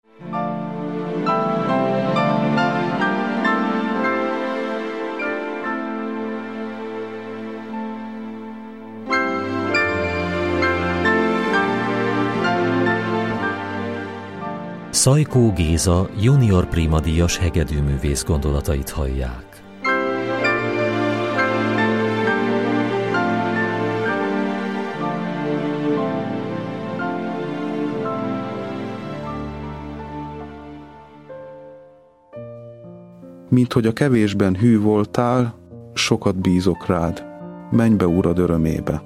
Szajkó Géza junior primadíjas hegedűművész gondolatait hallják. Mint hogy a kevésben hű voltál, sokat bízok rád. Menj be, Urad, örömébe.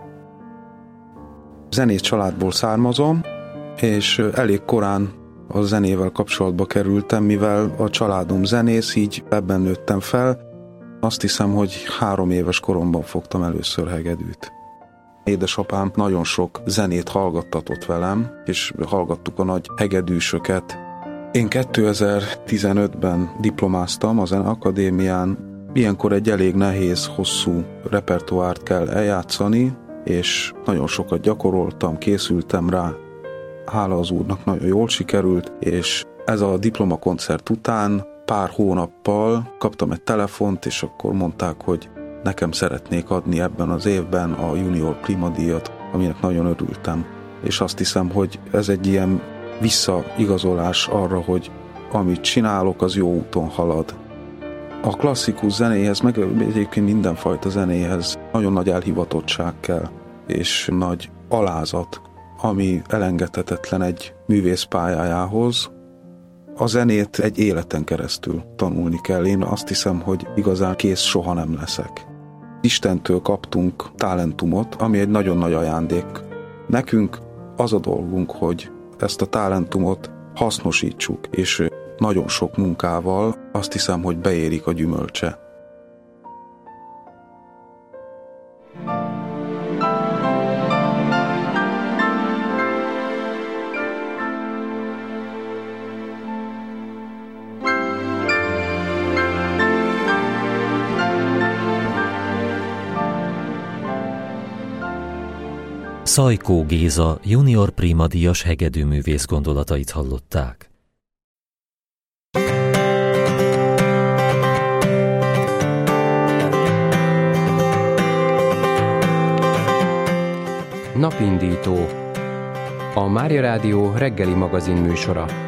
Zenész családból származom, és elég korán a zenével kapcsolatba kerültem, mivel a családom zenész, így ebben nőttem fel. Azt hiszem, hogy 3 éves koromban fogtam először hegedűt. Édesapám nagyon sok zenét hallgattatott velem, és hallgattuk a nagy hegedűsöket. Én 2015-ben diplomáztam a Zeneakadémián. Ilyenkor egy elég nehéz, hosszú repertoárt kell eljátszani, és nagyon sokat gyakoroltam, készültem rá. Hála az Úrnak nagyon jól sikerült, és ez a diplomakoncert után pár hónappal kaptam egy telefont, és akkor mondták, hogy nekem szeretnék adni ebben az évben a junior primadíjat, aminek nagyon örültem. És azt hiszem, hogy ez egy ilyen visszaigazolás arra, hogy amit csinálok, az jó úton halad. A klasszikus zenéhez, meg egyébként mindenfajta zenéhez nagyon nagy elhivatottság kell, és nagy alázat, ami elengedhetetlen egy művész pályájához. A zenét egy életen keresztül tanulni kell. Én azt hiszem, hogy igazán kész soha nem leszek. Istentől kaptunk talentumot, ami egy nagyon nagy ajándék. Nekünk az a dolgunk, hogy ezt a talentumot hasznosítsuk, és nagyon sok munkával azt hiszem, hogy beérik a gyümölcse. Szajkó Géza junior primadíjas hegedűművész gondolatait hallották. Napindító. A Mária Rádió reggeli magazin műsora.